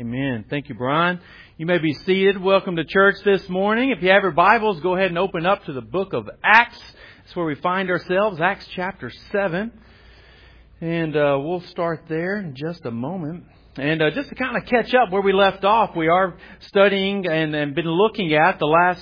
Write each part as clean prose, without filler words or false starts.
Amen. Thank you, Brian. You may be seated. Welcome to church this morning. If you have your Bibles, go ahead and open up to the book of Acts. That's where we find ourselves, Acts chapter 7. And we'll start there in just a moment. And just to kind of catch up where we left off, we are studying and been looking at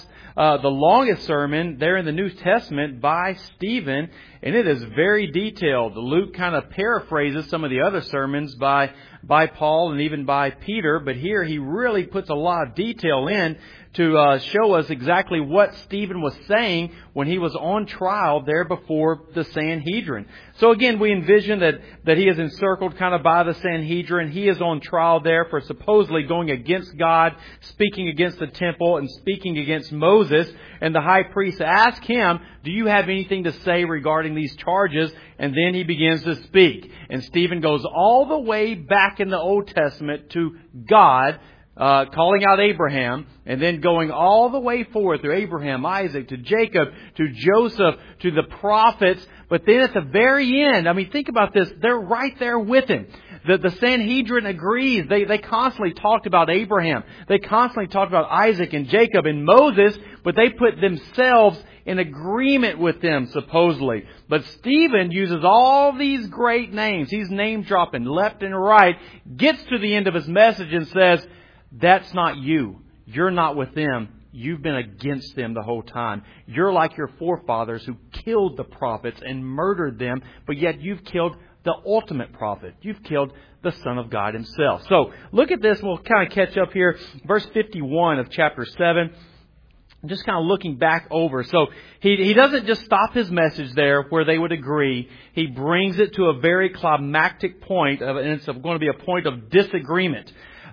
the longest sermon there in the New Testament by Stephen, and it is very detailed. Luke kind of paraphrases some of the other sermons by Paul and even by Peter, but here he really puts a lot of detail in to show us exactly what Stephen was saying when he was on trial there before the Sanhedrin. So again, we envision that he is encircled kind of by the Sanhedrin. He is on trial there for supposedly going against God, speaking against the temple, and speaking against Moses. And the high priest asks him, "Do you have anything to say regarding these charges?" And then he begins to speak. And Stephen goes all the way back in the Old Testament to God, calling out Abraham, and then going all the way forward through Abraham, Isaac, to Jacob, to Joseph, to the prophets. But then at the very end, I mean, think about this. They're right there with him. The Sanhedrin agrees. They constantly talked about Abraham. They constantly talked about Isaac and Jacob and Moses, but they put themselves in agreement with them, supposedly. But Stephen uses all these great names. He's name dropping left and right, gets to the end of his message and says, "That's not you. You're not with them. You've been against them the whole time. You're like your forefathers who killed the prophets and murdered them, but yet you've killed the ultimate prophet. You've killed the Son of God Himself." So look at this. We'll kind of catch up here. Verse 51 of chapter 7. Just kind of looking back over. So he doesn't just stop his message there where they would agree. He brings it to a very climactic point, and it's going to be a point of disagreement.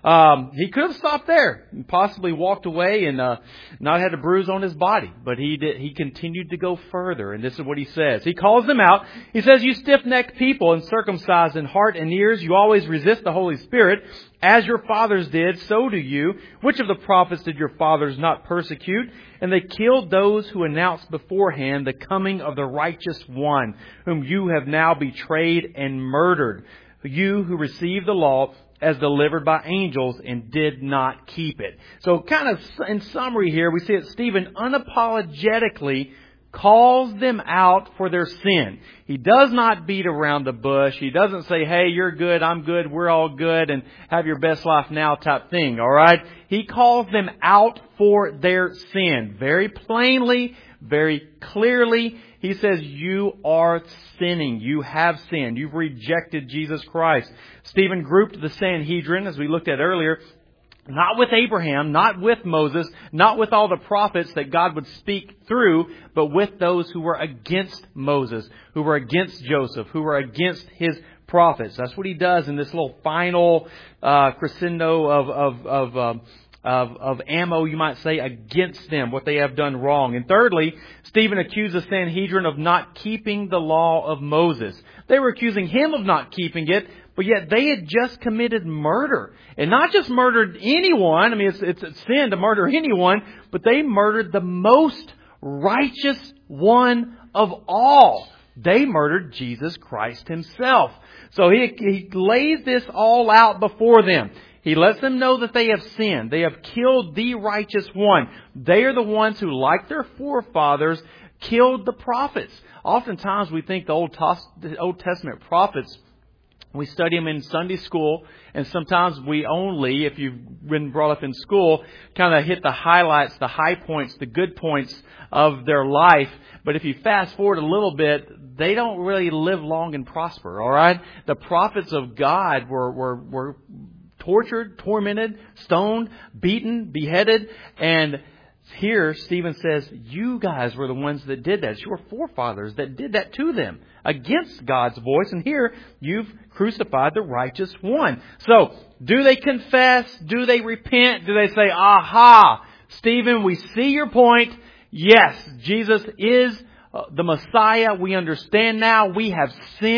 He could have stopped there and possibly walked away and not had a bruise on his body. But he continued to go further. And this is what he says. He calls them out. He says, "You stiff-necked people and circumcised in heart and ears, you always resist the Holy Spirit. As your fathers did, so do you. Which of the prophets did your fathers not persecute? And they killed those who announced beforehand the coming of the righteous one, whom you have now betrayed and murdered. You who received the law as delivered by angels and did not keep it." So kind of in summary here, we see that Stephen unapologetically calls them out for their sin. He does not beat around the bush. He doesn't say, "Hey, you're good, I'm good, we're all good, and have your best life now" type thing. All right? He calls them out for their sin. Very plainly, very clearly. He says, "You are sinning. You have sinned. You've rejected Jesus Christ." Stephen grouped the Sanhedrin, as we looked at earlier, not with Abraham, not with Moses, not with all the prophets that God would speak through, but with those who were against Moses, who were against Joseph, who were against his prophets. That's what he does in this little final crescendo of ammo, you might say, against them, what they have done wrong. And thirdly, Stephen accused the Sanhedrin of not keeping the law of Moses. They were accusing him of not keeping it, but yet they had just committed murder. And not just murdered anyone. I mean, it's a sin to murder anyone, but they murdered the most righteous one of all. They murdered Jesus Christ Himself. So he lays this all out before them. He lets them know that they have sinned. They have killed the righteous one. They are the ones who, like their forefathers, killed the prophets. Oftentimes we think the Old Testament prophets, we study them in Sunday school, and sometimes we only, if you've been brought up in school, kind of hit the highlights, the high points, the good points of their life. But if you fast forward a little bit, they don't really live long and prosper, all right? The prophets of God were tortured, tormented, stoned, beaten, beheaded, and here Stephen says, you guys were the ones that did that. It's your forefathers that did that to them against God's voice. And here you've crucified the righteous one. So do they confess? Do they repent? Do they say, "Aha, Stephen, we see your point. Yes, Jesus is the Messiah. We understand now. We have sinned.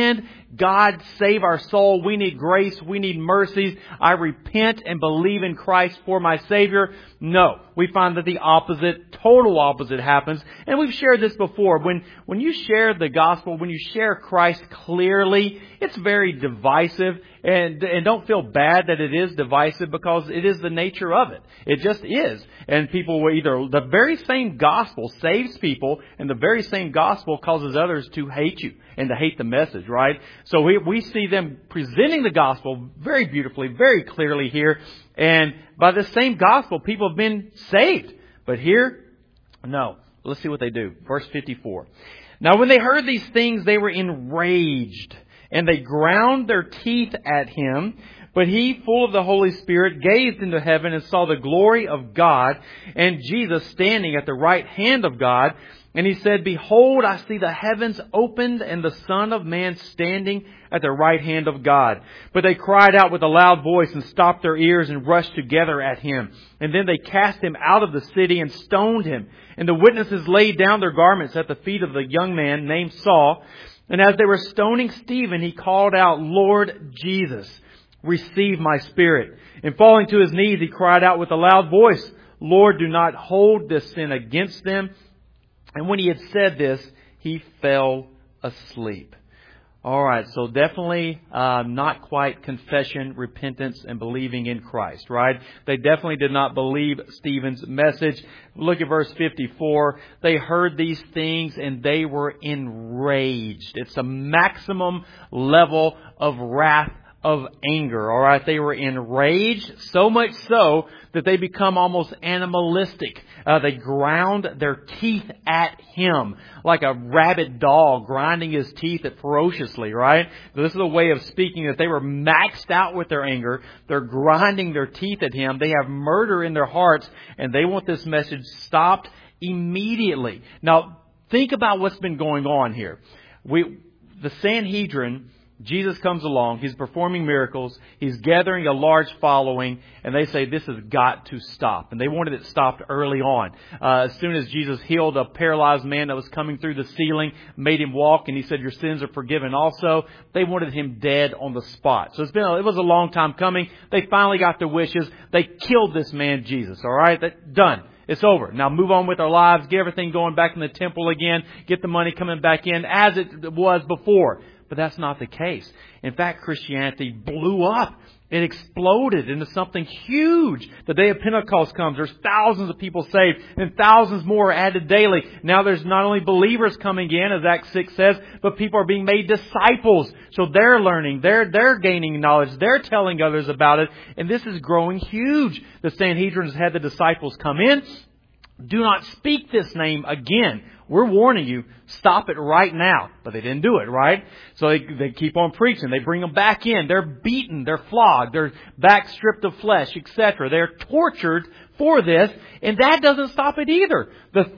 God save our soul. We need grace. We need mercies. I repent and believe in Christ for my Savior. No. We find that the opposite, total opposite happens. And we've shared this before. When you share the gospel, when you share Christ clearly, it's very divisive. And don't feel bad that it is divisive, because it is the nature of it. It just is. And people will either, the very same gospel saves people, and the very same gospel causes others to hate you and to hate the message, right? So we see them presenting the gospel very beautifully, very clearly here. And by the same gospel, people have been saved. But here, no. Let's see what they do. Verse 54. Now when they heard these things, they were enraged, and they ground their teeth at him. But he, full of the Holy Spirit, gazed into heaven and saw the glory of God and Jesus standing at the right hand of God. And he said, Behold, I see the heavens opened and the Son of Man standing at the right hand of God. But they cried out with a loud voice and stopped their ears and rushed together at him. And then they cast him out of the city and stoned him. And the witnesses laid down their garments at the feet of the young man named Saul. And as they were stoning Stephen, he called out, Lord Jesus, receive my spirit. And falling to his knees, he cried out with a loud voice, Lord, do not hold this sin against them. And when he had said this, he fell asleep. All right, so definitely not quite confession, repentance, and believing in Christ, right? They definitely did not believe Stephen's message. Look at verse 54. They heard these things and they were enraged. It's a maximum level of wrath, of anger, all right? They were enraged, so much so that they become almost animalistic. They ground their teeth at him like a rabid dog grinding his teeth ferociously, right? This is a way of speaking that they were maxed out with their anger. They're grinding their teeth at him. They have murder in their hearts, and they want this message stopped immediately. Now, think about what's been going on here. The Sanhedrin, Jesus comes along, He's performing miracles, He's gathering a large following, and they say this has got to stop. And they wanted it stopped early on. As soon as Jesus healed a paralyzed man that was coming through the ceiling, made him walk, and He said, your sins are forgiven also, they wanted Him dead on the spot. So it was a long time coming. They finally got their wishes. They killed this man Jesus, all right? Done. It's over. Now move on with our lives, get everything going back in the temple again, get the money coming back in as it was before. But that's not the case. In fact, Christianity blew up. It exploded into something huge. The day of Pentecost comes. There's thousands of people saved and thousands more added daily. Now there's not only believers coming in, as Acts 6 says, but people are being made disciples. So they're learning. They're gaining knowledge. They're telling others about it. And this is growing huge. The Sanhedrin had the disciples come in. Do not speak this name again. We're warning you, stop it right now. But they didn't do it, right? So they keep on preaching. They bring them back in. They're beaten. They're flogged. They're back stripped of flesh, etc. They're tortured for this. And that doesn't stop it either.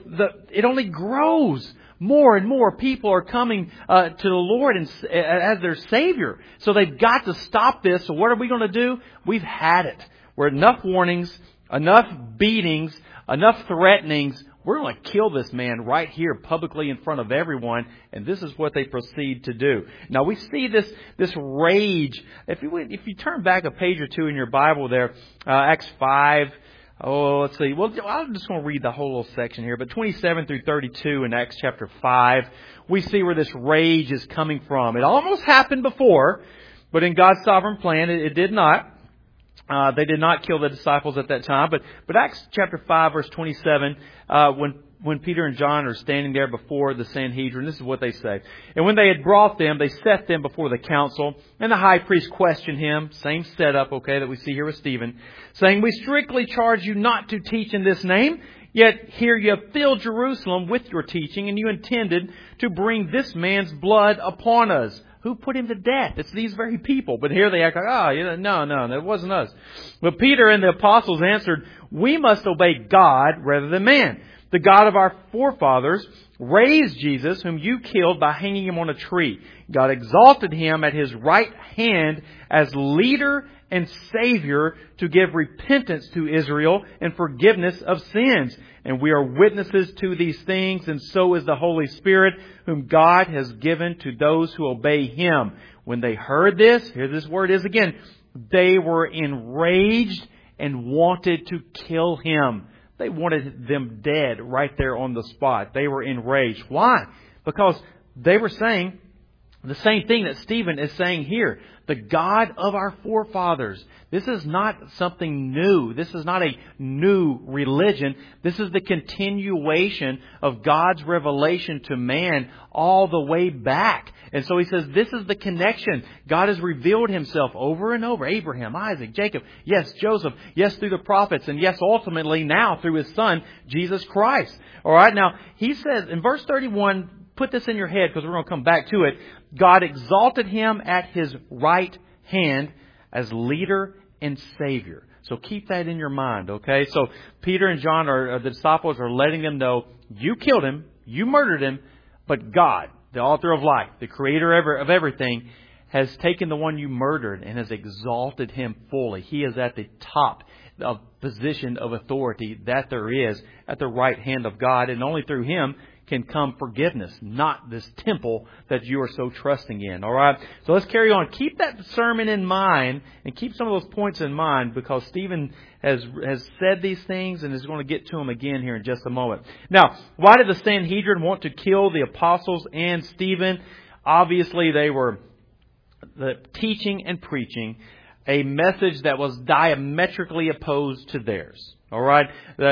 It only grows. More and more people are coming to the Lord as their Savior. So they've got to stop this. So what are we going to do? We've had it. We're enough warnings, enough beatings, enough threatenings. We're going to kill this man right here publicly in front of everyone. And this is what they proceed to do. Now we see this rage. If you turn back a page or two in your Bible there, Acts 5. Let's see. Well, I'm just going to read the whole little section here. But 27 through 32 in Acts chapter 5, we see where this rage is coming from. It almost happened before, but in God's sovereign plan, it did not. They did not kill the disciples at that time. But Acts chapter 5, verse 27, when Peter and John are standing there before the Sanhedrin, this is what they say. And when they had brought them, they set them before the council. And the high priest questioned him, same setup, okay, that we see here with Stephen, saying, we strictly charge you not to teach in this name. Yet here you have filled Jerusalem with your teaching, and you intended to bring this man's blood upon us. Who put him to death? It's these very people. But here they act like, no, that wasn't us. But Peter and the apostles answered, we must obey God rather than man. The God of our forefathers raised Jesus, whom you killed by hanging him on a tree. God exalted him at his right hand as leader and Savior to give repentance to Israel and forgiveness of sins. And we are witnesses to these things, and so is the Holy Spirit, whom God has given to those who obey Him. When they heard this, here this word is again, they were enraged and wanted to kill him. They wanted them dead right there on the spot. They were enraged. Why? Because they were saying the same thing that Stephen is saying here. The God of our forefathers. This is not something new. This is not a new religion. This is the continuation of God's revelation to man all the way back. And so he says this is the connection. God has revealed himself over and over. Abraham, Isaac, Jacob, yes, Joseph, yes, through the prophets, and yes, ultimately now through his son, Jesus Christ. All right, now he says in verse 31, put this in your head because we're going to come back to it. God exalted him at his right hand as leader and Savior. So keep that in your mind, okay? So Peter and John, the disciples, are letting them know, you killed him, you murdered him, but God, the author of life, the creator of everything, has taken the one you murdered and has exalted him fully. He is at the top of position of authority that there is at the right hand of God, and only through him can come forgiveness, not this temple that you are so trusting in. All right? So let's carry on. Keep that sermon in mind and keep some of those points in mind because Stephen has said these things and is going to get to them again here in just a moment. Now, why did the Sanhedrin want to kill the apostles and Stephen? Obviously, they were teaching and preaching a message that was diametrically opposed to theirs. All right?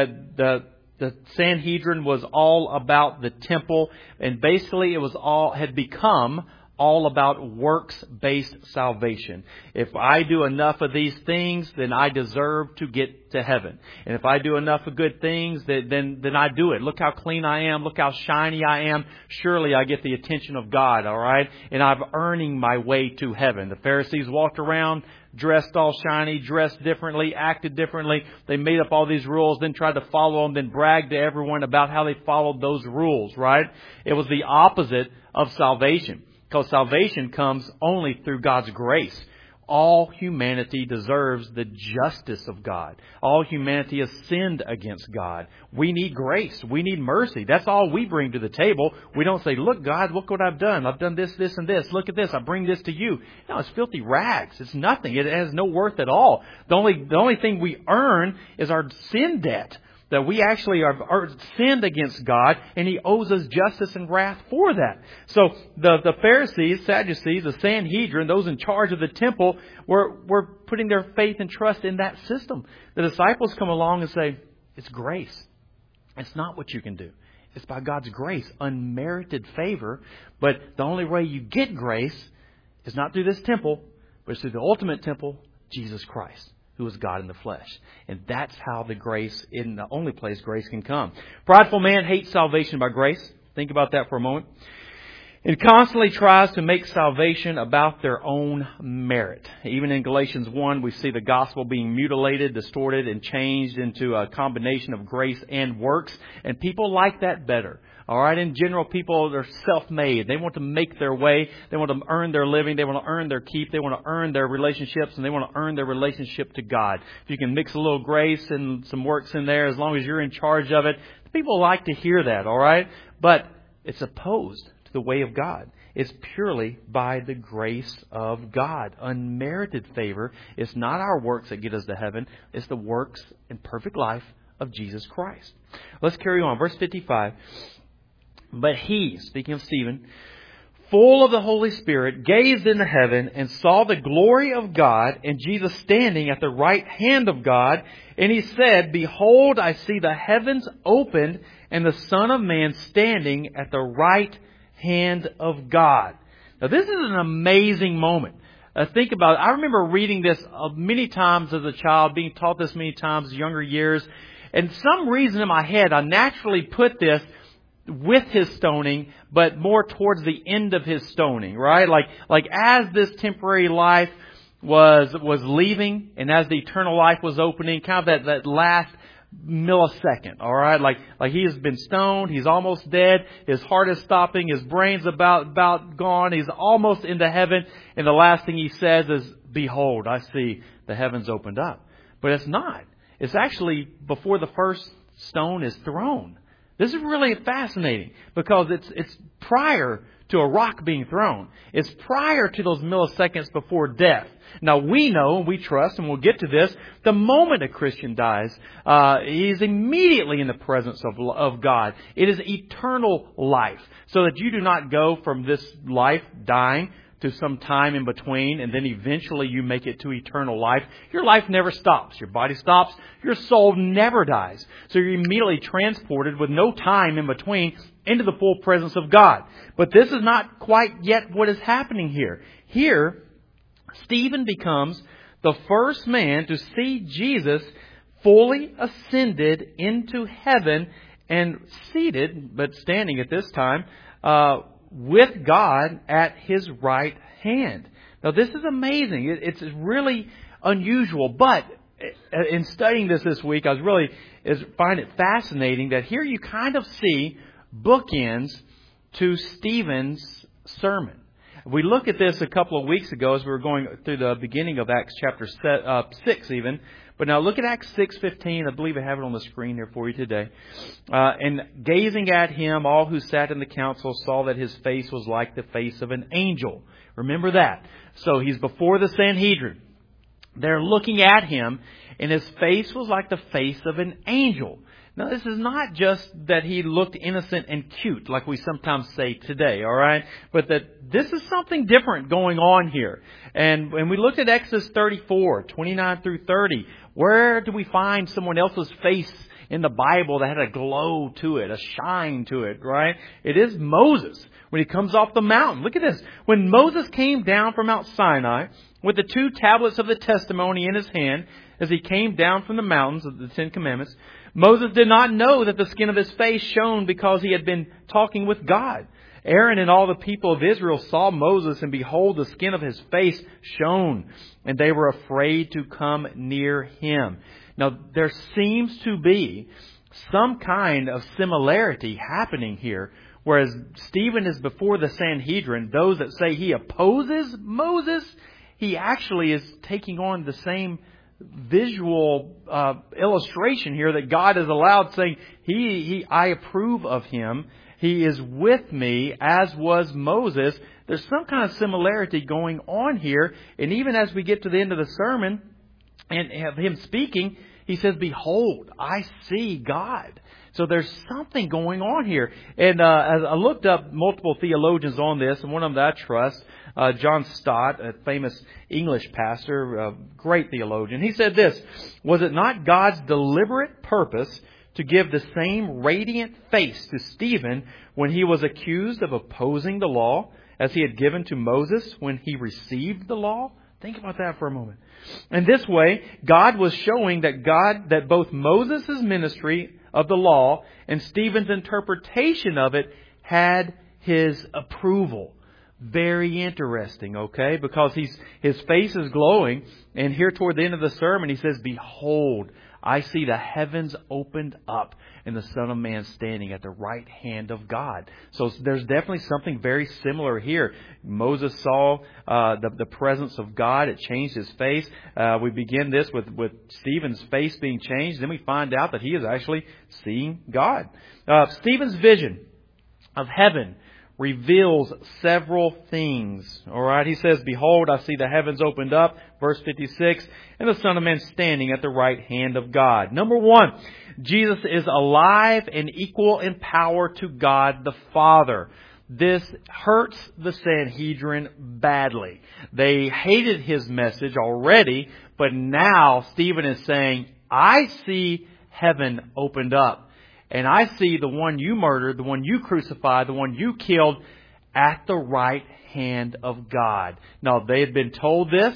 The Sanhedrin was all about the temple, and basically it had become all about works-based salvation. If I do enough of these things, then I deserve to get to heaven. And if I do enough of good things, then I do it. Look how clean I am. Look how shiny I am. Surely I get the attention of God, all right? And I'm earning my way to heaven. The Pharisees walked around dressed all shiny, dressed differently, acted differently. They made up all these rules, then tried to follow them, then bragged to everyone about how they followed those rules, right? It was the opposite of salvation, because salvation comes only through God's grace. All humanity deserves the justice of God. All humanity has sinned against God. We need grace. We need mercy. That's all we bring to the table. We don't say, look, God, look what I've done. I've done this, this, and this. Look at this. I bring this to you. No, it's filthy rags. It's nothing. It has no worth at all. The only thing we earn is our sin debt. That we actually are sinned against God, and He owes us justice and wrath for that. So the Pharisees, Sadducees, the Sanhedrin, those in charge of the temple, were putting their faith and trust in that system. The disciples come along and say, it's grace. It's not what you can do. It's by God's grace, unmerited favor. But the only way you get grace is not through this temple, but it's through the ultimate temple, Jesus Christ, who is God in the flesh. And that's how the grace, in the only place grace can come. Prideful man hates salvation by grace. Think about that for a moment. And constantly tries to make salvation about their own merit. Even in Galatians 1, we see the gospel being mutilated, distorted, and changed into a combination of grace and works. And people like that better. All right. In general, people are self-made. They want to make their way. They want to earn their living. They want to earn their keep. They want to earn their relationships, and they want to earn their relationship to God. If you can mix a little grace and some works in there, as long as you're in charge of it, people like to hear that. All right. But it's opposed to the way of God. It's purely by the grace of God. Unmerited favor. It's not our works that get us to heaven. It's the works and perfect life of Jesus Christ. Let's carry on. Verse 55. But he, speaking of Stephen, full of the Holy Spirit, gazed into heaven and saw the glory of God and Jesus standing at the right hand of God. And he said, Behold, I see the heavens opened and the Son of Man standing at the right hand of God. Now, this is an amazing moment. Think about it. I remember reading this many times as a child, being taught this many times in younger years. And some reason in my head, I naturally put this with his stoning, but more towards the end of his stoning, right? Like as this temporary life was leaving and as the eternal life was opening, kind of that last millisecond, all right? Like he has been stoned, he's almost dead, his heart is stopping, his brain's about gone, he's almost into heaven, and the last thing he says is, Behold, I see the heavens opened up. But it's not. It's actually before the first stone is thrown. This is really fascinating because it's prior to a rock being thrown. It's prior to those milliseconds before death. Now we know, and we trust, and we'll get to this, the moment a Christian dies, he is immediately in the presence of God. It is eternal life. So that you do not go from this life dying to some time in between, and then eventually you make it to eternal life. Your life never stops. Your body stops. Your soul never dies. So you're immediately transported with no time in between into the full presence of God. But this is not quite yet what is happening here. Here, Stephen becomes the first man to see Jesus fully ascended into heaven and seated, but standing at this time, with God at His right hand. Now this is amazing. It's really unusual. But in studying this week, I find it fascinating that here you kind of see bookends to Stephen's sermon. We looked at this a couple of weeks ago as we were going through the beginning of Acts chapter 6 even. But now look at Acts 6:15. I believe I have it on the screen here for you today. And gazing at Him, all who sat in the council saw that His face was like the face of an angel. Remember that. So He's before the Sanhedrin. They're looking at Him, and His face was like the face of an angel. Now, this is not just that He looked innocent and cute, like we sometimes say today, all right? But that this is something different going on here. And when we looked at Exodus 34, 29 through 30, where do we find someone else's face in the Bible that had a glow to it, a shine to it, right? It is Moses when he comes off the mountain. Look at this. When Moses came down from Mount Sinai with the 2 tablets of the testimony in his hand, as he came down from the mountains of the 10 Commandments, Moses did not know that the skin of his face shone because he had been talking with God. Aaron and all the people of Israel saw Moses, and behold, the skin of his face shone, and they were afraid to come near him. Now, there seems to be some kind of similarity happening here, whereas Stephen is before the Sanhedrin. Those that say he opposes Moses, he actually is taking on the same visual illustration here that God has allowed, saying, I approve of him. He is with me, as was Moses. There's some kind of similarity going on here. And even as we get to the end of the sermon and have him speaking, he says, behold, I see God. So there's something going on here. And as I looked up multiple theologians on this, and one of them that I trust, John Stott, a famous English pastor, a great theologian, he said this: was it not God's deliberate purpose to give the same radiant face to Stephen when he was accused of opposing the law as he had given to Moses when he received the law? Think about that for a moment. And this way, God was showing that both Moses' ministry of the law and Stephen's interpretation of it had his approval. Very interesting, okay? Because his face is glowing, and here toward the end of the sermon he says, behold, I see the heavens opened up and the Son of Man standing at the right hand of God. So there's definitely something very similar here. Moses saw the presence of God. It changed his face. We begin this with Stephen's face being changed. Then we find out that he is actually seeing God. Stephen's vision of heaven reveals several things. All right, he says, behold, I see the heavens opened up, verse 56, and the Son of Man standing at the right hand of God. Number one, Jesus is alive and equal in power to God the Father. This hurts the Sanhedrin badly. They hated his message already, but now Stephen is saying, I see heaven opened up. And I see the one you murdered, the one you crucified, the one you killed at the right hand of God. Now, they had been told this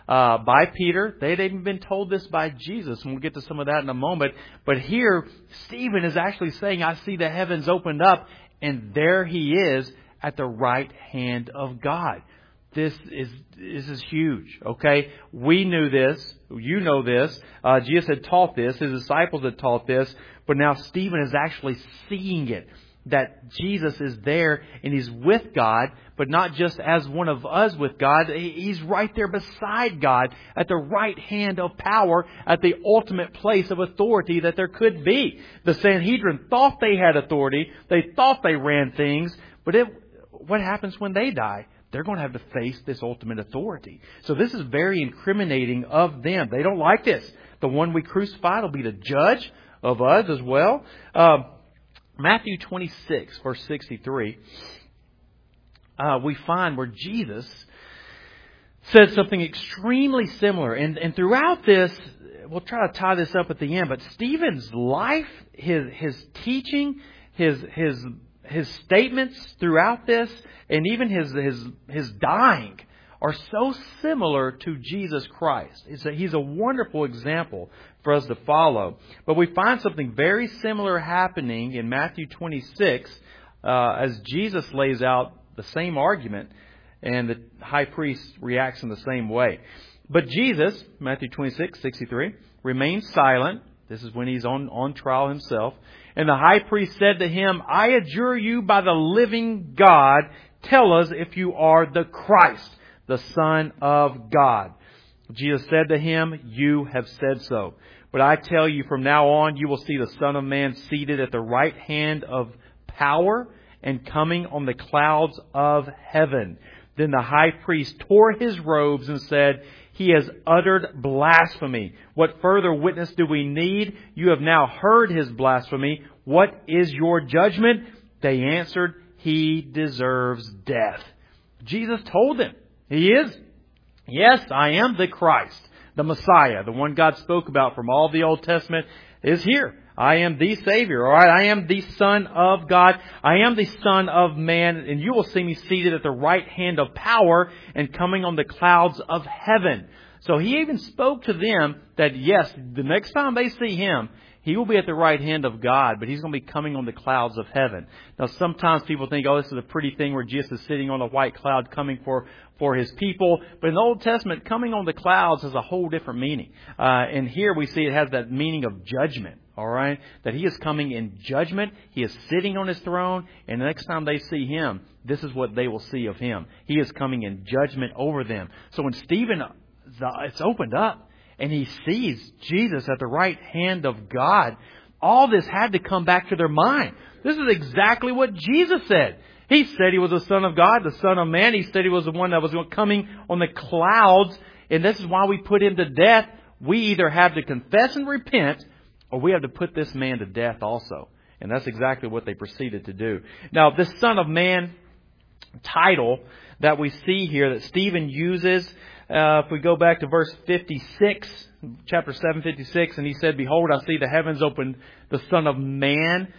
by Peter. They had even been told this by Jesus. And we'll get to some of that in a moment. But here, Stephen is actually saying, I see the heavens opened up. And there he is at the right hand of God. This is huge, okay? We knew this. You know this. Jesus had taught this. His disciples had taught this. But now Stephen is actually seeing it. That Jesus is there and He's with God. But not just as one of us with God. He's right there beside God at the right hand of power. At the ultimate place of authority that there could be. The Sanhedrin thought they had authority. They thought they ran things. But what happens when they die? They're going to have to face this ultimate authority. So this is very incriminating of them. They don't like this. The one we crucified will be the judge of us as well. Matthew 26, verse 63, we find where Jesus said something extremely similar. And throughout this, we'll try to tie this up at the end, but Stephen's life, his teaching, his statements throughout this, and even his dying are so similar to Jesus Christ. He's a wonderful example for us to follow. But we find something very similar happening in Matthew 26 as Jesus lays out the same argument, and the high priest reacts in the same way. But Jesus, Matthew 26:63, remains silent. This is when he's on trial himself. And the high priest said to him, I adjure you by the living God, tell us if you are the Christ, the Son of God. Jesus said to him, you have said so. But I tell you, from now on, you will see the Son of Man seated at the right hand of power and coming on the clouds of heaven. Then the high priest tore his robes and said, he has uttered blasphemy. What further witness do we need? You have now heard his blasphemy. What is your judgment? They answered, he deserves death. Jesus told them, he is. Yes, I am the Christ, the Messiah, the one God spoke about from all the Old Testament is here. I am the Savior, all right? I am the Son of God. I am the Son of Man, and you will see me seated at the right hand of power and coming on the clouds of heaven. So he even spoke to them that, yes, the next time they see him, he will be at the right hand of God, but he's going to be coming on the clouds of heaven. Now, sometimes people think, this is a pretty thing where Jesus is sitting on a white cloud coming for his people. But in the Old Testament, coming on the clouds has a whole different meaning. And here we see it has that meaning of judgment, all right? That he is coming in judgment. He is sitting on his throne. And the next time they see him, this is what they will see of him. He is coming in judgment over them. So when Stephen, it's opened up, and he sees Jesus at the right hand of God, all this had to come back to their mind. This is exactly what Jesus said. He said he was the Son of God, the Son of Man. He said he was the one that was coming on the clouds. And this is why we put him to death. We either have to confess and repent, or we have to put this man to death also. And that's exactly what they proceeded to do. Now, this Son of Man title that we see here that Stephen uses, if we go back to verse 56, chapter 7, 56, and he said, behold, I see the heavens opened, the Son of Man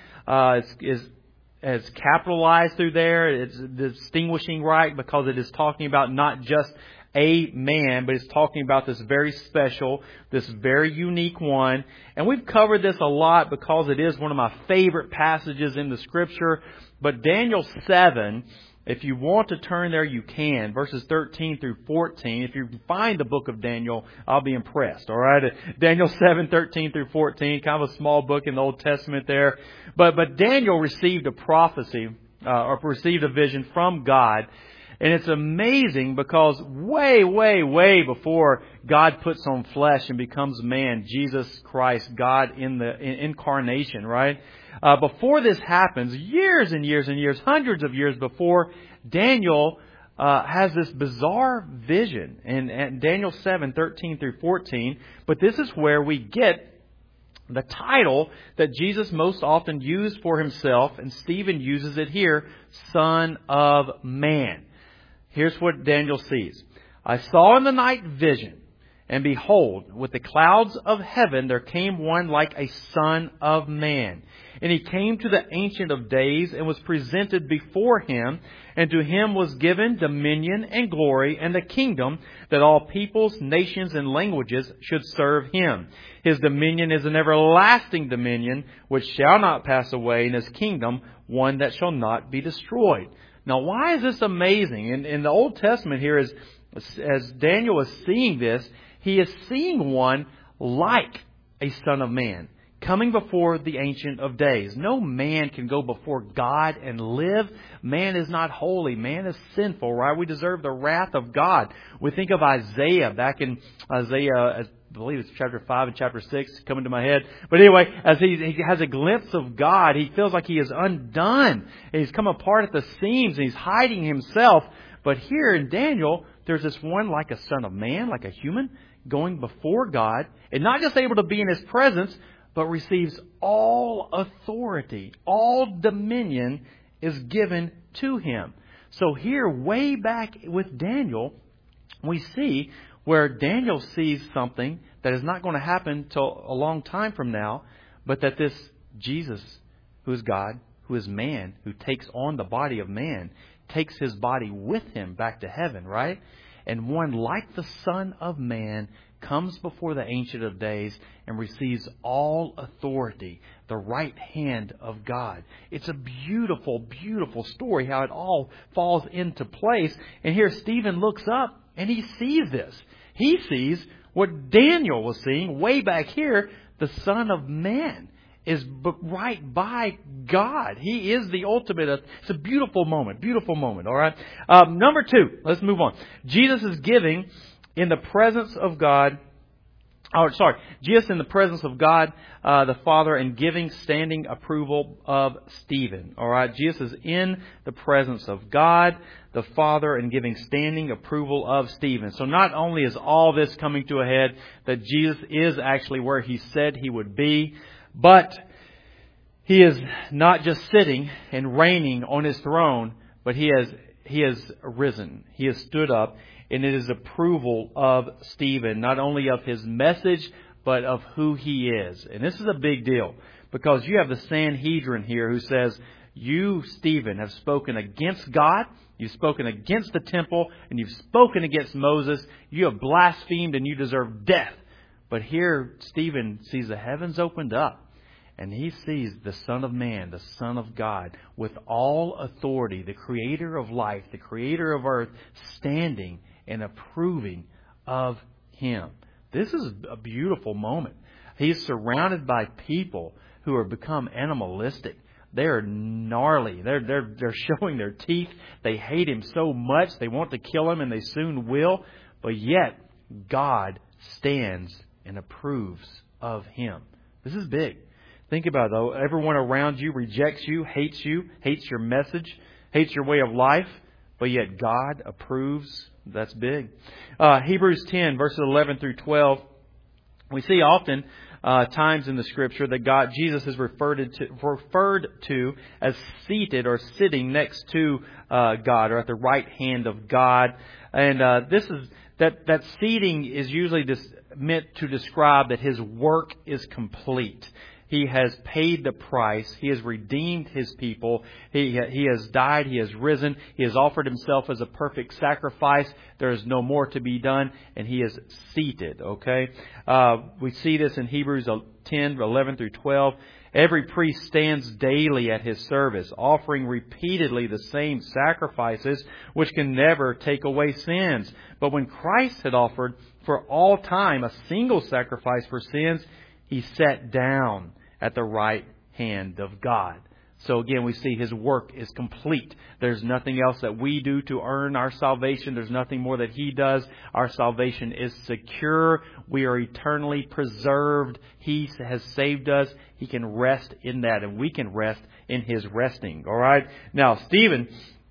is capitalized through there. It's distinguishing right because it is talking about not just a man, but it's talking about this very special, this very unique one. And we've covered this a lot because it is one of my favorite passages in the Scripture. But Daniel 7, if you want to turn there, you can. Verses 13 through 14. If you find the book of Daniel, I'll be impressed. All right. Daniel 7, 13 through 14. Kind of a small book in the Old Testament there. But Daniel received a prophecy, or received a vision from God. And it's amazing because way, way, way before God puts on flesh and becomes man, Jesus Christ, God in the incarnation, right? Before this happens, years and years and years, hundreds of years before, Daniel has this bizarre vision in Daniel 7, 13 through 14. But this is where we get the title that Jesus most often used for himself, and Stephen uses it here, Son of Man. Here's what Daniel sees. I saw in the night vision, and behold, with the clouds of heaven there came one like a son of man. And he came to the Ancient of Days and was presented before him. And to him was given dominion and glory and the kingdom that all peoples, nations, and languages should serve him. His dominion is an everlasting dominion which shall not pass away, and his kingdom one that shall not be destroyed. Now, why is this amazing? In the Old Testament here, as Daniel is seeing this, he is seeing one like a son of man, coming before the Ancient of Days. No man can go before God and live. Man is not holy. Man is sinful, right? We deserve the wrath of God. We think of Isaiah, back in Isaiah believe it's chapter 5 and chapter 6 coming to my head. But anyway, as he has a glimpse of God, he feels like he is undone. And he's come apart at the seams and he's hiding himself. But here in Daniel, there's this one like a son of man, like a human, going before God and not just able to be in His presence, but receives all authority, all dominion is given to him. So here, way back with Daniel, we see where Daniel sees something that is not going to happen till a long time from now, but that this Jesus, who is God, who is man, who takes on the body of man, takes his body with him back to heaven, right? And one like the Son of Man comes before the Ancient of Days and receives all authority, the right hand of God. It's a beautiful, beautiful story how it all falls into place. And here Stephen looks up and he sees this. He sees what Daniel was seeing way back here. The Son of Man is right by God. He is the ultimate. It's a beautiful moment. All right. Number 2. Let's move on. Jesus is giving in the presence of God. Jesus in the presence of God, the Father, and giving standing approval of Stephen. All right. Jesus is in the presence of God, the Father, and giving standing approval of Stephen. So not only is all this coming to a head, that Jesus is actually where He said He would be, but He is not just sitting and reigning on His throne, but He has risen. He has stood up, and it is approval of Stephen, not only of his message, but of who he is. And this is a big deal, because you have the Sanhedrin here who says, you, Stephen, have spoken against God, you've spoken against the temple, and you've spoken against Moses. You have blasphemed and you deserve death. But here, Stephen sees the heavens opened up. And he sees the Son of Man, the Son of God, with all authority, the Creator of life, the Creator of earth, standing and approving of Him. This is a beautiful moment. He's surrounded by people who are become animalistic. They're gnarly. They're showing their teeth. They hate Him so much. They want to kill Him, and they soon will. But yet, God stands and approves of Him. This is big. Think about it, though. Everyone around you rejects you, hates your message, hates your way of life, but yet God approves. That's big. Hebrews 10, verses 11 through 12. We see often times in the Scripture that Jesus is referred to as seated or sitting next to God, or at the right hand of God. And this is that seating is usually meant to describe that His work is complete. He has paid the price. He has redeemed His people. He has died. He has risen. He has offered Himself as a perfect sacrifice. There is no more to be done. And He is seated. Okay? We see this in Hebrews 10, 11 through 12. Every priest stands daily at his service, offering repeatedly the same sacrifices, which can never take away sins. But when Christ had offered for all time a single sacrifice for sins, He sat down at the right hand of God. So again, we see His work is complete. There's nothing else that we do to earn our salvation. There's nothing more that He does. Our salvation is secure. We are eternally preserved. He has saved us. He can rest in that, and we can rest in His resting. All right? Now, Stephen,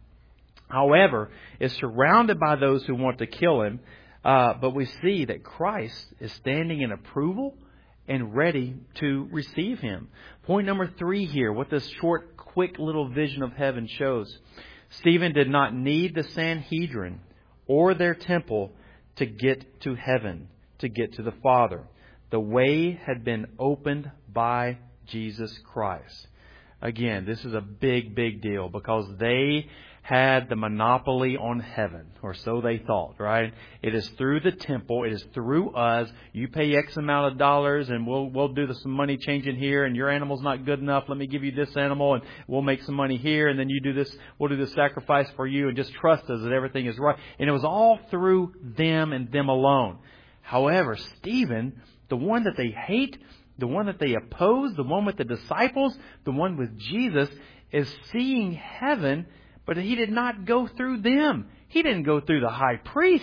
however, is surrounded by those who want to kill him. But we see that Christ is standing in approval and ready to receive Him. Point number 3 here, what this short, quick little vision of heaven shows. Stephen did not need the Sanhedrin or their temple to get to heaven, to get to the Father. The way had been opened by Jesus Christ. Again, this is a big, big deal, because they had the monopoly on heaven, or so they thought, right? It is through the temple. It is through us. You pay X amount of dollars, and we'll do some money changing here, and your animal's not good enough. Let me give you this animal, and we'll make some money here, and then you do this. We'll do the sacrifice for you, and just trust us that everything is right. And it was all through them and them alone. However, Stephen, the one that they hate, the one that they oppose, the one with the disciples, the one with Jesus, is seeing heaven. But He did not go through them. He didn't go through the high priest.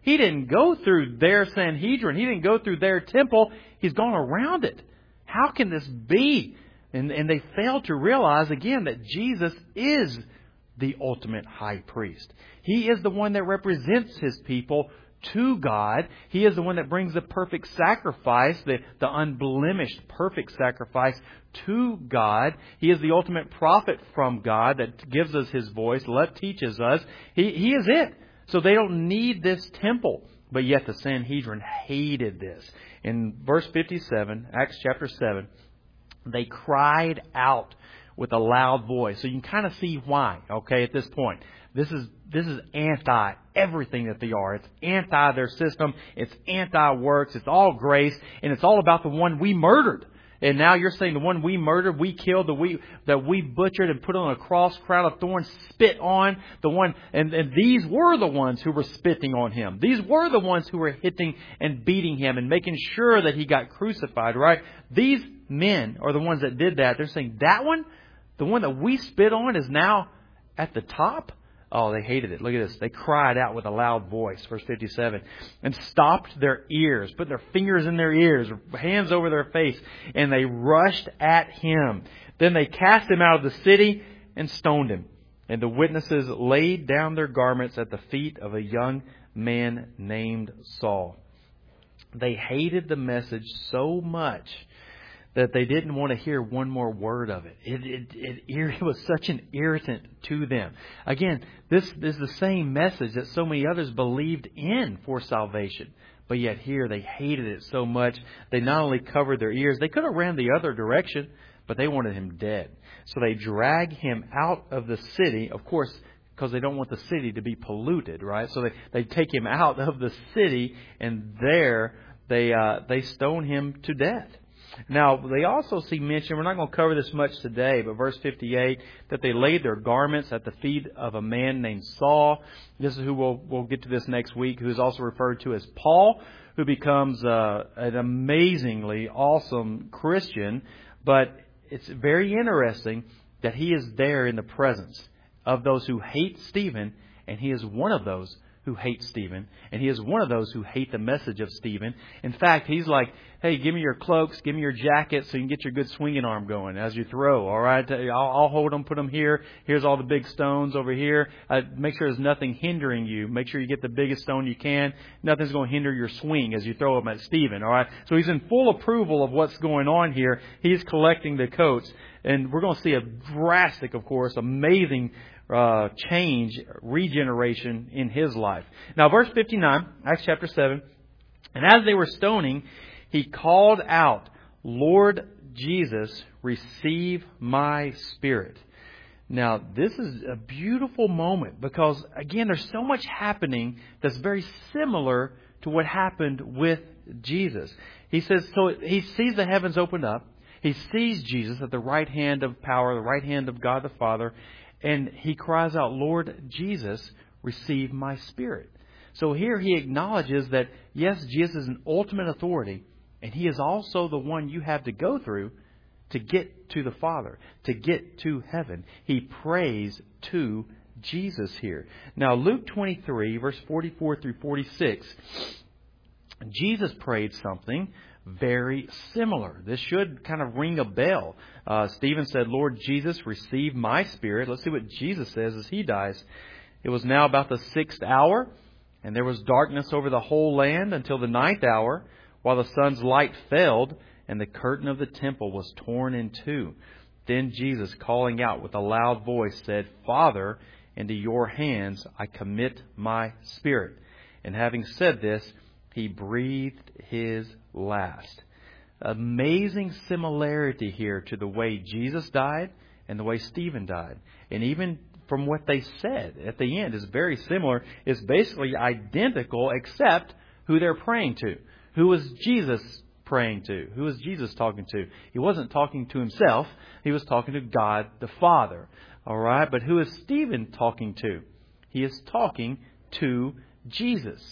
He didn't go through their Sanhedrin. He didn't go through their temple. He's gone around it. How can this be? And they fail to realize, again, that Jesus is the ultimate high priest. He is the one that represents His people to God. He is the one that brings the perfect sacrifice, the unblemished perfect sacrifice to God. He is the ultimate prophet from God that gives us His voice, teaches us. He is it. So they don't need this temple. But yet the Sanhedrin hated this. In verse 57, Acts chapter 7, they cried out with a loud voice. So you can kind of see why, okay, at this point. This is anti everything that they are. It's anti their system. It's anti-works. It's all grace. And it's all about the one we murdered. And now you're saying the one we murdered, we killed, that we butchered and put on a cross, crown of thorns, spit on, the one, and these were the ones who were spitting on Him. These were the ones who were hitting and beating Him and making sure that He got crucified, right? These men are the ones that did that. They're saying that one, the one that we spit on, is now at the top? Oh, they hated it. Look at this. They cried out with a loud voice, verse 57, and stopped their ears, put their fingers in their ears, hands over their face, and they rushed at Him. Then they cast Him out of the city and stoned Him. And the witnesses laid down their garments at the feet of a young man named Saul. They hated the message so much that they didn't want to hear one more word of it. It was such an irritant to them. Again, this is the same message that so many others believed in for salvation. But yet here they hated it so much, they not only covered their ears, they could have ran the other direction, but they wanted Him dead. So they drag Him out of the city, of course, because they don't want the city to be polluted, right? So they take Him out of the city, and there they stone Him to death. Now, they also see mention, we're not going to cover this much today, but verse 58, that they laid their garments at the feet of a man named Saul. This is who we'll get to this next week, who is also referred to as Paul, who becomes an amazingly awesome Christian. But it's very interesting that he is there in the presence of those who hate Stephen, and he is one of those who hate Stephen, and he is one of those who hate the message of Stephen. In fact, he's like, hey, give me your cloaks, give me your jackets so you can get your good swinging arm going as you throw, all right? I'll hold them, put them here. Here's all the big stones over here. Make sure there's nothing hindering you. Make sure you get the biggest stone you can. Nothing's going to hinder your swing as you throw them at Stephen, all right? So he's in full approval of what's going on here. He's collecting the coats, and we're going to see a drastic, of course, amazing change, regeneration in his life. Now, verse 59, Acts chapter 7, and as they were stoning, he called out, Lord Jesus, receive my spirit. Now, this is a beautiful moment because, again, there's so much happening that's very similar to what happened with Jesus. He says, so he sees the heavens opened up. He sees Jesus at the right hand of power, the right hand of God the Father. And he cries out, Lord Jesus, receive my spirit. So here he acknowledges that, yes, Jesus is an ultimate authority, and He is also the one you have to go through to get to the Father, to get to heaven. He prays to Jesus here. Now, Luke 23, verse 44 through 46, Jesus prayed something very similar. This should kind of ring a bell. Stephen said, Lord Jesus, receive my spirit. Let's see what Jesus says as he dies. It was now about the 6th hour, and there was darkness over the whole land until the 9th hour, while the sun's light failed, and the curtain of the temple was torn in two. Then Jesus, calling out with a loud voice, said, Father, into your hands I commit my spirit. And having said this, He breathed His last. Amazing similarity here to the way Jesus died and the way Stephen died. And even from what they said at the end is very similar. It's basically identical except who they're praying to. Who was Jesus praying to? Who was Jesus talking to? He wasn't talking to himself. He was talking to God the Father. All right? But who is Stephen talking to? He is talking to Jesus.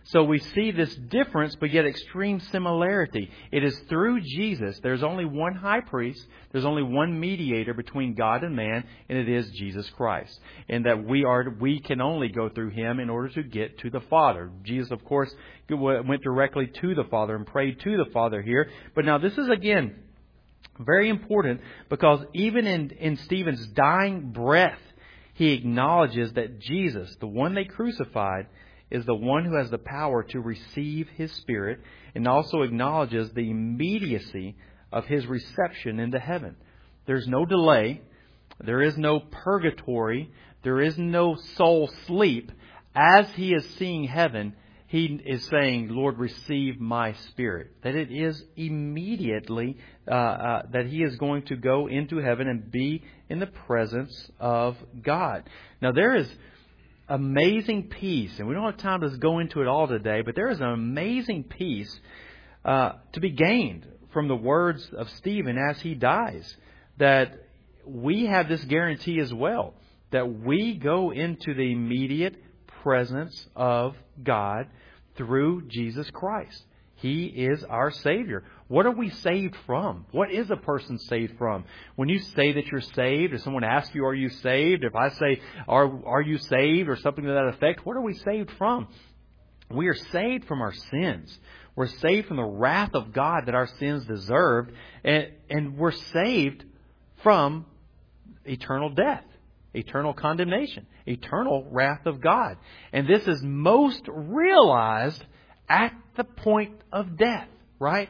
So we see this difference, but yet extreme similarity. It is through Jesus. There's only one high priest. There's only one mediator between God and man, and it is Jesus Christ. And that we can only go through Him in order to get to the Father. Jesus, of course, went directly to the Father and prayed to the Father here. But now this is, again, very important, because even in Stephen's dying breath, he acknowledges that Jesus, the one they crucified, is the one who has the power to receive His Spirit, and also acknowledges the immediacy of His reception into heaven. There's no delay. There is no purgatory. There is no soul sleep. As he is seeing heaven, he is saying, Lord, receive my spirit. That it is immediately that he is going to go into heaven and be in the presence of God. Now, there is amazing peace, and we don't have time to go into it all today, but there is an amazing peace to be gained from the words of Stephen as he dies, that we have this guarantee as well, that we go into the immediate presence of God through Jesus Christ. He is our Savior. What are we saved from? What is a person saved from? When you say that you're saved, if someone asks you, are you saved? If I say, are you saved, or something to that effect, what are we saved from? We are saved from our sins. We're saved from the wrath of God that our sins deserved. And we're saved from eternal death, eternal condemnation, eternal wrath of God. And this is most realized at the point of death, right?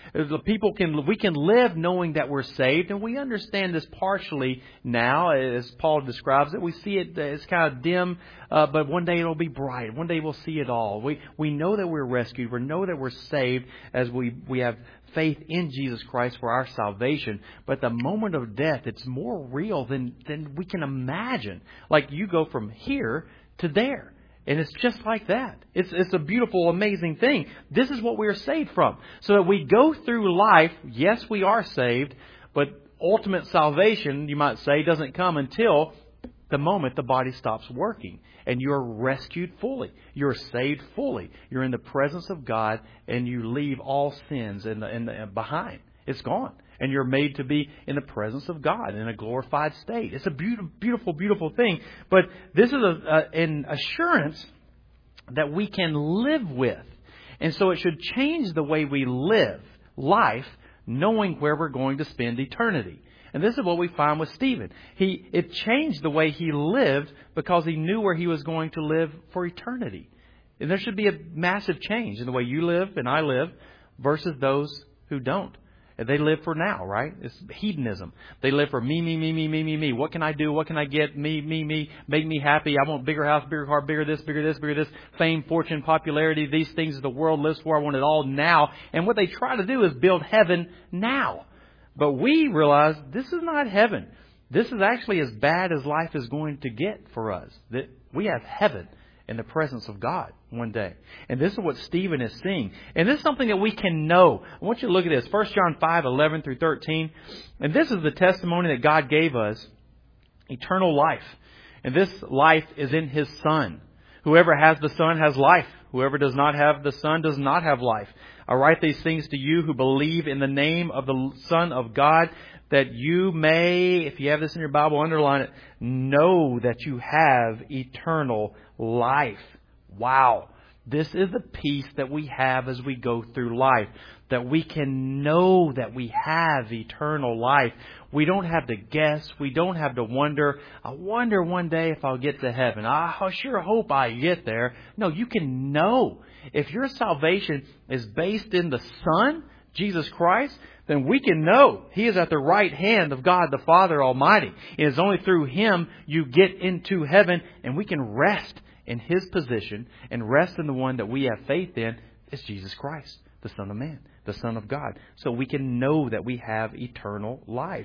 We can live knowing that we're saved, and we understand this partially now, as Paul describes it. We see it as kind of dim, but one day it'll be bright. One day we'll see it all. We know that we're rescued. We know that we're saved as we have faith in Jesus Christ for our salvation. But the moment of death, it's more real than we can imagine. Like, you go from here to there. And it's just like that. It's a beautiful, amazing thing. This is what we are saved from. So that we go through life, yes, we are saved, but ultimate salvation, you might say, doesn't come until the moment the body stops working. And you're rescued fully. You're saved fully. You're in the presence of God, and you leave all sins behind. It's gone. And you're made to be in the presence of God in a glorified state. It's a beautiful, beautiful thing. But this is an assurance that we can live with. And so it should change the way we live life, knowing where we're going to spend eternity. And this is what we find with Stephen. It changed the way he lived because he knew where he was going to live for eternity. And there should be a massive change in the way you live and I live versus those who don't. They live for now, right? It's hedonism. They live for me. What can I do? What can I get? Me. Make me happy. I want bigger house, bigger car, bigger this. Fame, fortune, popularity. These things the world lives for. I want it all now. And what they try to do is build heaven now. But we realize this is not heaven. This is actually as bad as life is going to get for us. That we have heaven in the presence of God one day. And this is what Stephen is seeing. And this is something that we can know. I want you to look at this. 1 John 5:11 through 13. And this is the testimony that God gave us. Eternal life. And this life is in His Son. Whoever has the Son has life. Whoever does not have the Son does not have life. I write these things to you who believe in the name of the Son of God, that you may, if you have this in your Bible, underline it, know that you have eternal life. Wow. This is the peace that we have as we go through life. That we can know that we have eternal life. We don't have to guess. We don't have to wonder. I wonder one day if I'll get to heaven. I sure hope I get there. No, you can know. If your salvation is based in the Son, Jesus Christ, then we can know He is at the right hand of God the Father Almighty. It is only through Him you get into heaven, and we can rest in His position and rest in the one that we have faith in. It's Jesus Christ, the Son of Man, the Son of God. So we can know that we have eternal life.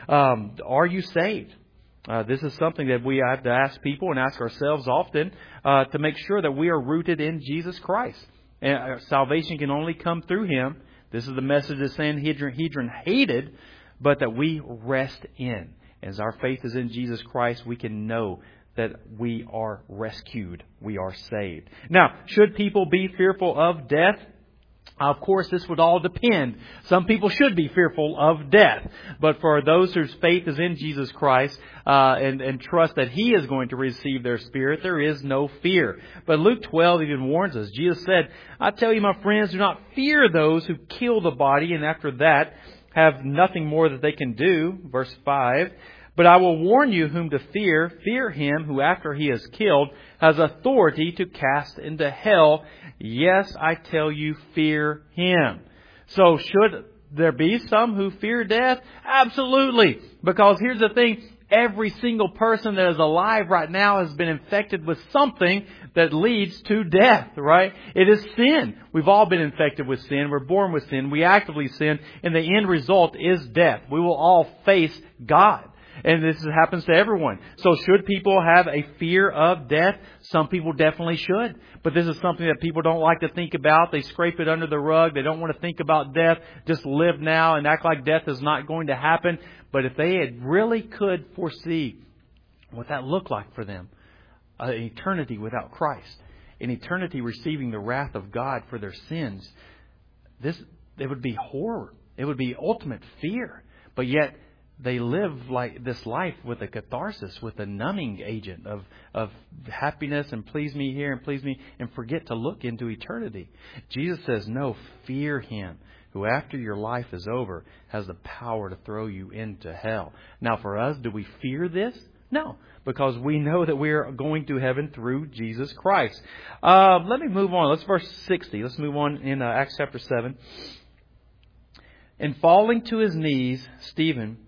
Are you saved? This is something that we have to ask people and ask ourselves often to make sure that we are rooted in Jesus Christ. And salvation can only come through Him. This is the message that Sanhedrin hated, but that we rest in. As our faith is in Jesus Christ, we can know that we are rescued. We are saved. Now, should people be fearful of death? Of course, this would all depend. Some people should be fearful of death. But for those whose faith is in Jesus Christ and trust that He is going to receive their spirit, there is no fear. But Luke 12 even warns us. Jesus said, I tell you, my friends, do not fear those who kill the body, and after that have nothing more that they can do. Verse 5. But I will warn you whom to fear. Fear him who after he is killed has authority to cast into hell. Yes, I tell you, fear him. So should there be some who fear death? Absolutely. Because here's the thing. Every single person that is alive right now has been infected with something that leads to death, right? It is sin. We've all been infected with sin. We're born with sin. We actively sin. And the end result is death. We will all face God. And this happens to everyone. So should people have a fear of death? Some people definitely should. But this is something that people don't like to think about. They scrape it under the rug. They don't want to think about death. Just live now and act like death is not going to happen. But if they had really could foresee what that looked like for them, an eternity without Christ, an eternity receiving the wrath of God for their sins, it would be horror. It would be ultimate fear. But yet, they live like this life with a catharsis, with a numbing agent of happiness and please me here and please me, and forget to look into eternity. Jesus says, no, fear him who after your life is over has the power to throw you into hell. Now for us, do we fear this? No, because we know that we are going to heaven through Jesus Christ. Let me move on. Let's verse 60. Let's move on in Acts chapter 7. And falling to his knees, Stephen,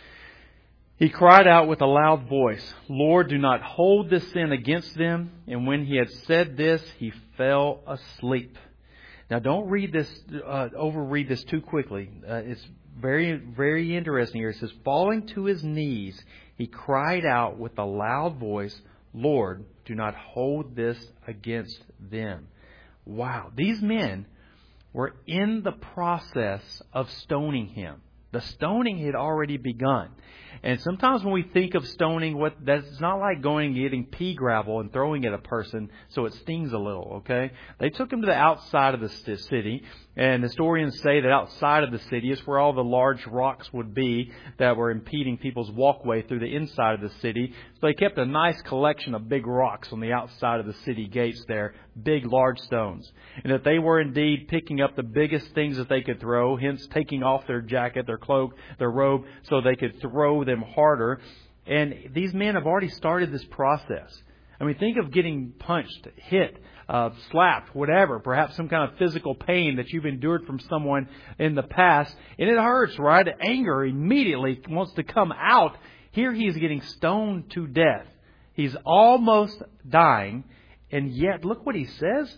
he cried out with a loud voice, Lord, do not hold this sin against them. And when he had said this, he fell asleep. Now, don't read this, overread this too quickly. It's very, very interesting here. It says, falling to his knees, he cried out with a loud voice, Lord, do not hold this against them. Wow. These men were in the process of stoning him. The stoning had already begun. And sometimes when we think of stoning, that's not like going and getting pea gravel and throwing it at a person so it stings a little, okay? They took him to the outside of the city, and historians say that outside of the city is where all the large rocks would be that were impeding people's walkway through the inside of the city. So they kept a nice collection of big rocks on the outside of the city gates there, big, large stones. And that they were indeed picking up the biggest things that they could throw, hence taking off their jacket, their cloak, their robe, so they could throw them harder. And these men have already started this process. I mean, think of getting punched, hit, slapped, whatever, perhaps some kind of physical pain that you've endured from someone in the past. And it hurts, right? Anger immediately wants to come out. Here he's getting stoned to death. He's almost dying. And yet, look what he says.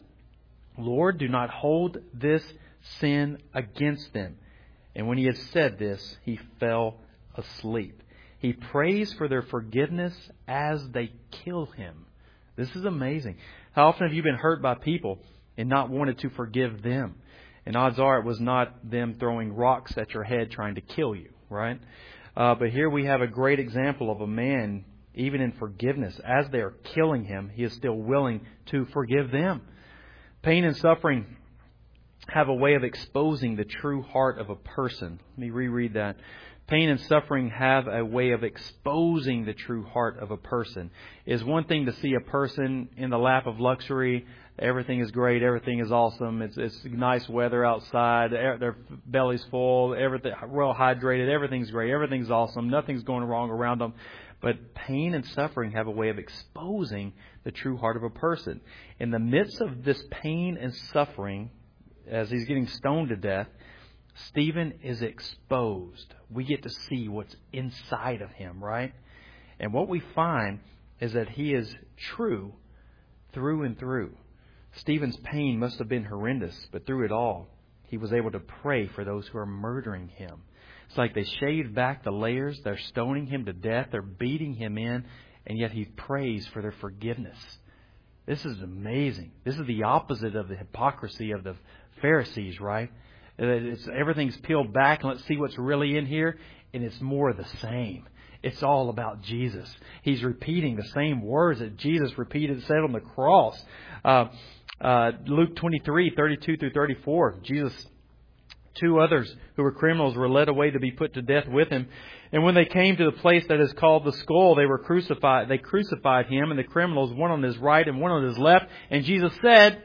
Lord, do not hold this sin against them. And when he had said this, he fell asleep. He prays for their forgiveness as they kill him. This is amazing. How often have you been hurt by people and not wanted to forgive them? And odds are it was not them throwing rocks at your head trying to kill you, right? But here we have a great example of a man, even in forgiveness, as they are killing him, he is still willing to forgive them. Pain and suffering have a way of exposing the true heart of a person. Let me reread that. Pain and suffering have a way of exposing the true heart of a person. It's one thing to see a person in the lap of luxury. Everything is great. Everything is awesome. It's nice weather outside. Their belly's full. Everything well hydrated. Everything's great. Everything's awesome. Nothing's going wrong around them. But pain and suffering have a way of exposing the true heart of a person. In the midst of this pain and suffering, as he's getting stoned to death, Stephen is exposed. We get to see what's inside of him, right? And what we find is that he is true through and through. Stephen's pain must have been horrendous, but through it all, he was able to pray for those who are murdering him. It's like they shaved back the layers. They're stoning him to death. They're beating him in, and yet he prays for their forgiveness. This is amazing. This is the opposite of the hypocrisy of the Pharisees, right? Everything's peeled back and let's see what's really in here. And it's more of the same. It's all about Jesus. He's repeating the same words that Jesus said on the cross. Luke 23:32-34. Jesus, 2 others who were criminals were led away to be put to death with him. And when they came to the place that is called the Skull, they crucified him and the criminals, one on his right and one on his left. And Jesus said,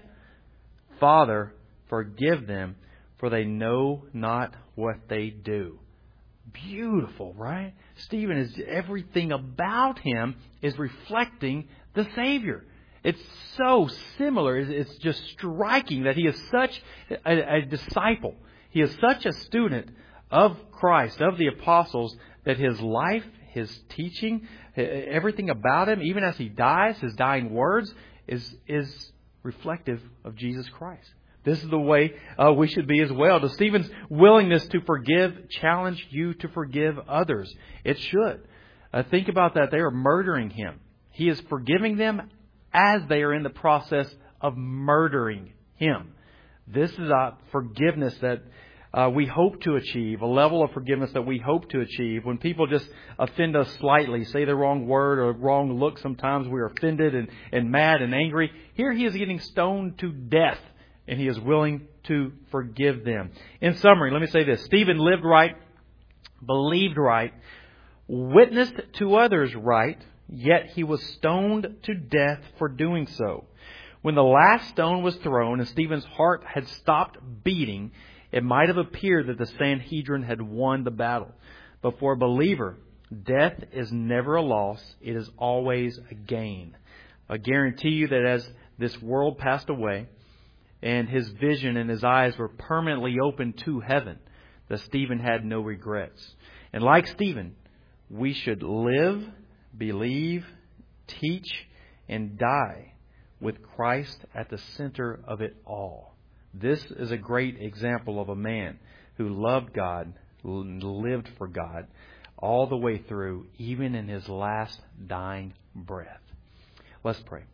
Father, forgive them, for they know not what they do. Beautiful, right? Stephen everything about him is reflecting the Savior. It's so similar. It's just striking that he is such a disciple. He is such a student of Christ, of the apostles, that his life, his teaching, everything about him, even as he dies, his dying words, is reflective of Jesus Christ. This is the way we should be as well. Does Stephen's willingness to forgive challenge you to forgive others? It should. Think about that. They are murdering him. He is forgiving them as they are in the process of murdering him. This is a forgiveness that we hope to achieve, a level of forgiveness that we hope to achieve. When people just offend us slightly, say the wrong word or wrong look, sometimes we're offended and mad and angry. Here he is getting stoned to death, and he is willing to forgive them. In summary, let me say this. Stephen lived right, believed right, witnessed to others right, yet he was stoned to death for doing so. When the last stone was thrown and Stephen's heart had stopped beating, it might have appeared that the Sanhedrin had won the battle. But for a believer, death is never a loss. It is always a gain. I guarantee you that as this world passed away and his vision and his eyes were permanently open to heaven, that Stephen had no regrets. And like Stephen, we should live, believe, teach, and die with Christ at the center of it all. This is a great example of a man who loved God, lived for God, all the way through, even in his last dying breath. Let's pray.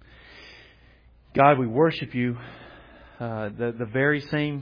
God, we worship you, the very same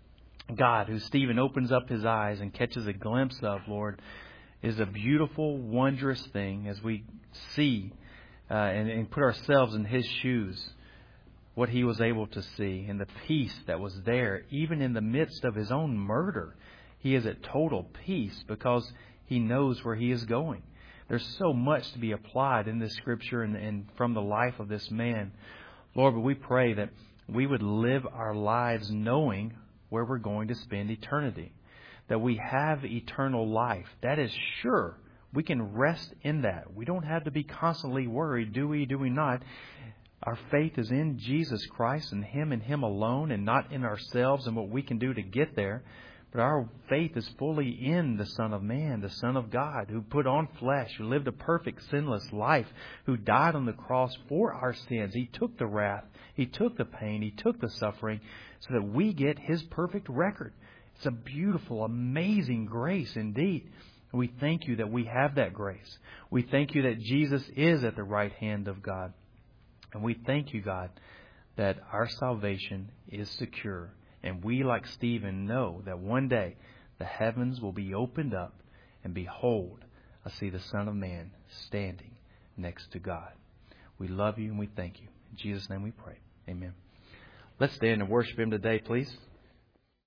God who Stephen opens up his eyes and catches a glimpse of, Lord, is a beautiful, wondrous thing as we see and put ourselves in his shoes, what he was able to see and the peace that was there, even in the midst of his own murder. He is at total peace because he knows where he is going. There's so much to be applied in this scripture and from the life of this man. Lord, but we pray that we would live our lives knowing where we're going to spend eternity, that we have eternal life. That is sure. We can rest in that. We don't have to be constantly worried, do we not? Our faith is in Jesus Christ and Him alone, and not in ourselves and what we can do to get there. But our faith is fully in the Son of Man, the Son of God, who put on flesh, who lived a perfect, sinless life, who died on the cross for our sins. He took the wrath, He took the pain, He took the suffering, so that we get His perfect record. It's a beautiful, amazing grace indeed. We thank you that we have that grace. We thank you that Jesus is at the right hand of God. And we thank you, God, that our salvation is secure. And we, like Stephen, know that one day the heavens will be opened up, and behold, I see the Son of Man standing next to God. We love you and we thank you. In Jesus' name we pray. Amen. Let's stand and worship Him today, please.